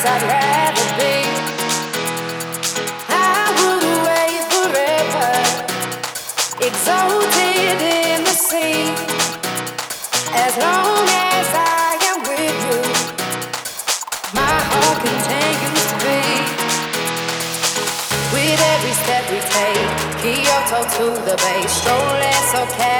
I'd rather be. I would wait forever, exalted in the sea. As long as I am with you, my heart continues to beat. With every step we take, Kyoto to the bay, strolling so casual.